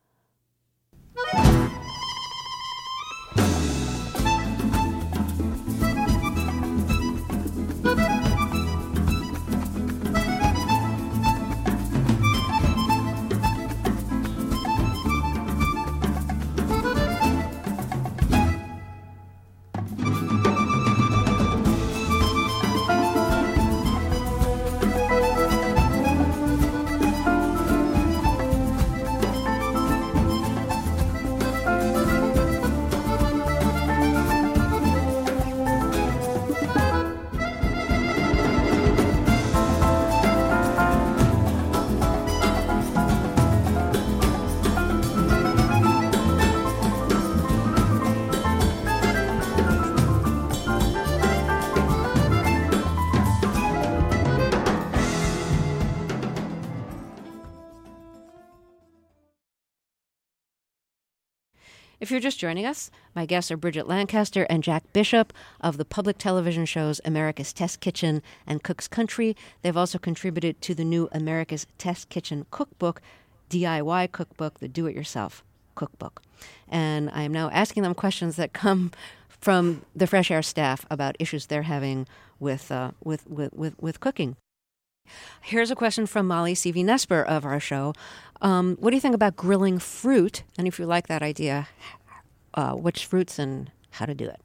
If you're just joining us, my guests are Bridget Lancaster and Jack Bishop of the public television shows America's Test Kitchen and Cook's Country. They've also contributed to the new America's Test Kitchen cookbook, D I Y cookbook, the do-it-yourself cookbook. And I am now asking them questions that come from the Fresh Air staff about issues they're having with uh, with, with, with, with cooking. Here's a question from Molly C V Nesper of our show. Um, what do you think about grilling fruit? And if you like that idea, uh, which fruits and how to do it?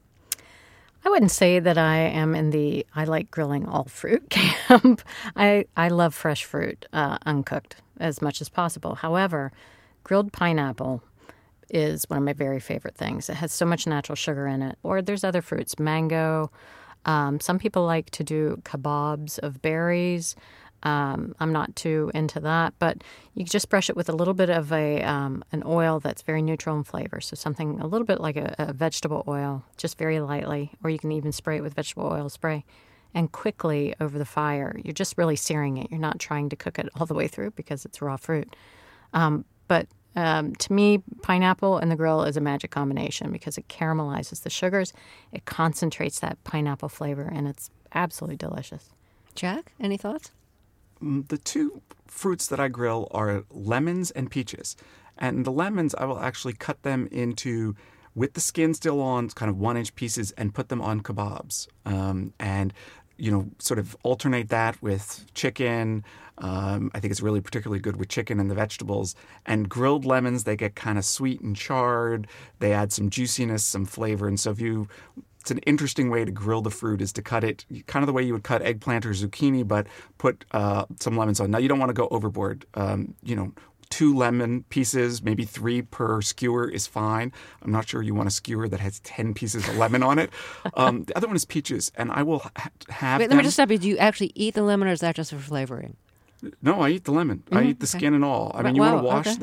I wouldn't say that I am in the I like grilling all fruit camp. I, I love fresh fruit, uh, uncooked, as much as possible. However, grilled pineapple is one of my very favorite things. It has so much natural sugar in it. Or there's other fruits, mango. Um, some people like to do kebabs of berries. Um, I'm not too into that, but you can just brush it with a little bit of a um, an oil that's very neutral in flavor. So something a little bit like a, a vegetable oil, just very lightly, or you can even spray it with vegetable oil spray. And quickly over the fire, you're just really searing it. You're not trying to cook it all the way through because it's raw fruit. Um, but Um, to me, pineapple and the grill is a magic combination because it caramelizes the sugars, it concentrates that pineapple flavor, and it's absolutely delicious. Jack, any thoughts? The two fruits that I grill are lemons and peaches. And the lemons, I will actually cut them into, with the skin still on, kind of one-inch pieces and put them on kebabs. Um, and, you know, sort of alternate that with chicken. Um, I think it's really particularly good with chicken and the vegetables. And grilled lemons, they get kind of sweet and charred. They add some juiciness, some flavor. And so if you, it's an interesting way to grill the fruit is to cut it kind of the way you would cut eggplant or zucchini, but put uh, some lemons on. Now, you don't want to go overboard. Um, you know, two lemon pieces, maybe three per skewer is fine. I'm not sure you want a skewer that has ten pieces of lemon on it. Um, the other one is peaches, and I will ha- have Wait, them. let me just stop you. Do you actually eat the lemon, or is that just for flavoring? No, I eat the lemon. I Mhm, eat the okay. skin and all. I mean, Wow, you want to wow, wash okay. the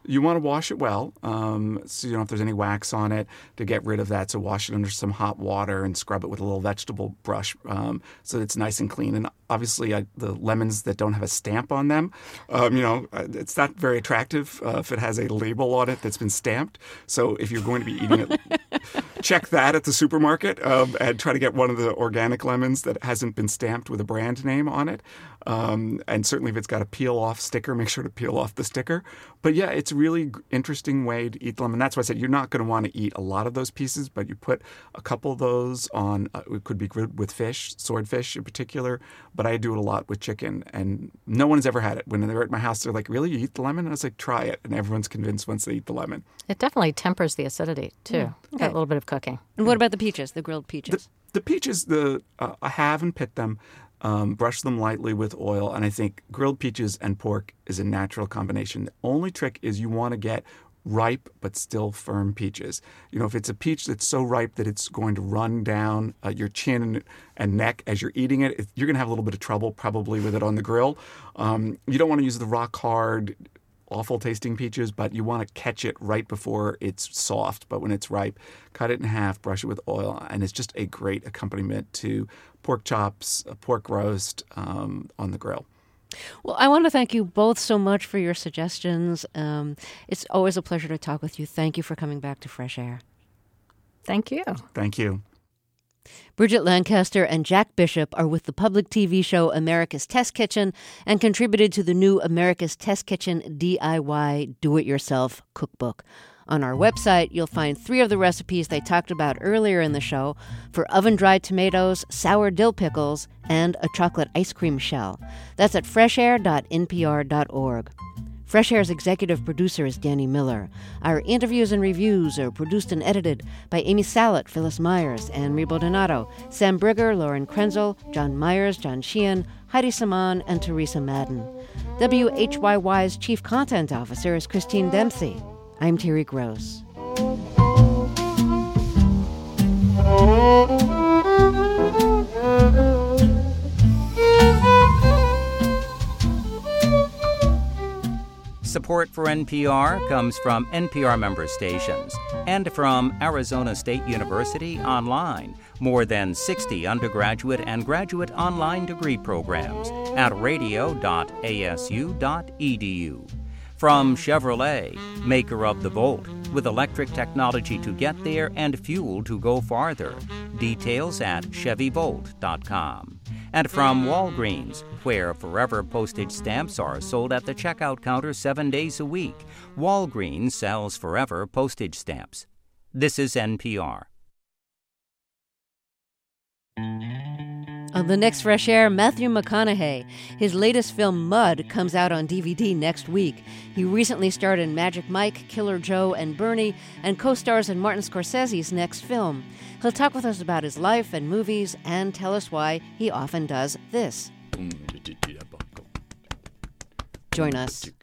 You want to wash it well, um, so you know if there's any wax on it to get rid of that. So wash it under some hot water and scrub it with a little vegetable brush um, so it's nice and clean. And obviously, I, the lemons that don't have a stamp on them, um, you know, it's not very attractive uh, if it has a label on it that's been stamped. So if you're going to be eating it, check that at the supermarket um, and try to get one of the organic lemons that hasn't been stamped with a brand name on it. Um, and certainly if it's got a peel-off sticker, make sure to peel off the sticker. But yeah, it's a really g- interesting way to eat the lemon. That's why I said you're not going to want to eat a lot of those pieces, but you put a couple of those on, uh, it could be good with fish, swordfish in particular, but I do it a lot with chicken. And no one has ever had it. When they're at my house, they're like, really, you eat the lemon? And I was like, try it. And everyone's convinced once they eat the lemon. It definitely tempers the acidity, too. Mm. Okay. Got a little bit of cooking. And what about the peaches, the grilled peaches? The, the peaches, the uh, I have and pit them. Um, brush them lightly with oil, and I think grilled peaches and pork is a natural combination. The only trick is you want to get ripe but still firm peaches. You know, if it's a peach that's so ripe that it's going to run down uh, your chin and neck as you're eating it, it you're going to have a little bit of trouble probably with it on the grill. Um, you don't want to use the rock hard, awful tasting peaches, but you want to catch it right before it's soft. But when it's ripe, cut it in half, brush it with oil, and it's just a great accompaniment to pork chops, a pork roast um, on the grill. Well, I want to thank you both so much for your suggestions. Um, it's always a pleasure to talk with you. Thank you for coming back to Fresh Air. Thank you. Thank you. Bridget Lancaster and Jack Bishop are with the public T V show America's Test Kitchen and contributed to the new America's Test Kitchen D I Y Do-It-Yourself cookbook. On our website, you'll find three of the recipes they talked about earlier in the show for oven-dried tomatoes, sour dill pickles, and a chocolate ice cream shell. That's at fresh air dot n p r dot org. Fresh Air's executive producer is Danny Miller. Our interviews and reviews are produced and edited by Amy Salet, Phyllis Myers, Anne Rebo Donato, Sam Brigger, Lauren Krenzel, John Myers, John Sheehan, Heidi Saman, and Teresa Madden. W H Y Y's Chief Content Officer is Christine Dempsey. I'm Terry Gross. Support for N P R comes from N P R member stations and from Arizona State University Online. More than sixty undergraduate and graduate online degree programs at radio dot a s u dot e d u. From Chevrolet, maker of the Volt, with electric technology to get there and fuel to go farther. Details at chevy volt dot com. And from Walgreens, where Forever postage stamps are sold at the checkout counter seven days a week. Walgreens sells Forever postage stamps. This is N P R. On the next Fresh Air, Matthew McConaughey. His latest film, Mud, comes out on D V D next week. He recently starred in Magic Mike, Killer Joe, and Bernie, and co-stars in Martin Scorsese's next film. He'll talk with us about his life and movies and tell us why he often does this. Join us.